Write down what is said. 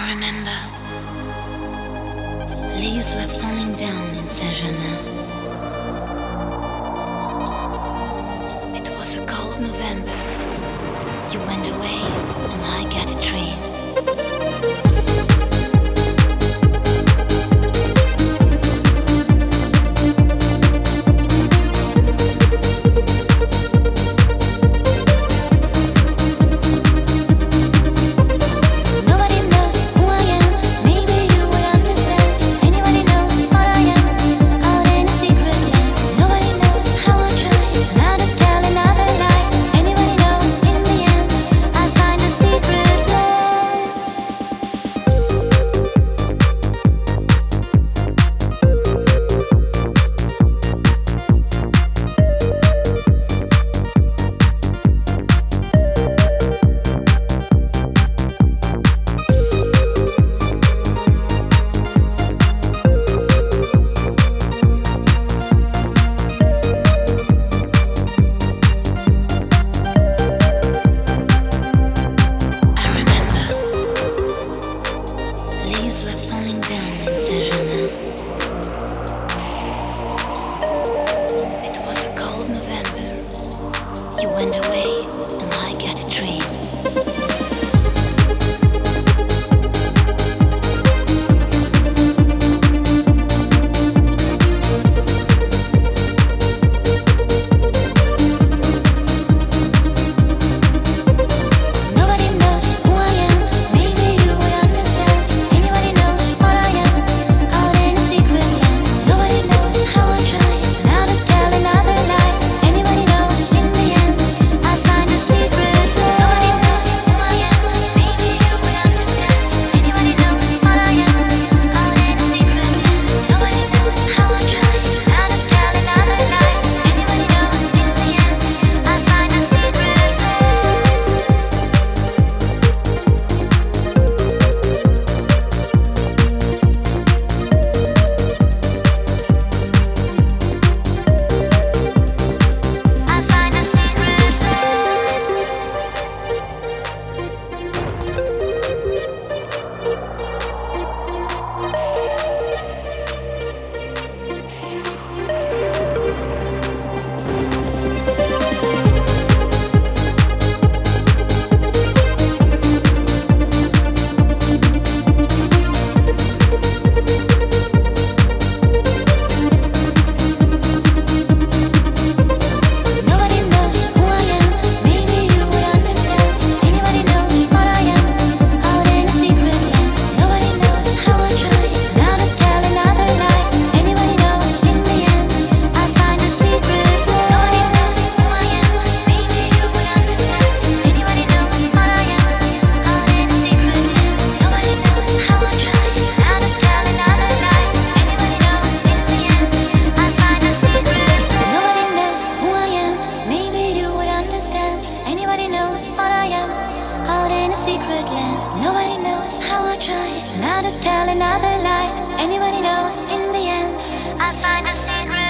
remember leaves were falling down in Saint-Germain. It was a cold November. You went away and I got a train. Nobody knows how I try not to tell another lie. Anybody knows in the end I find a secret.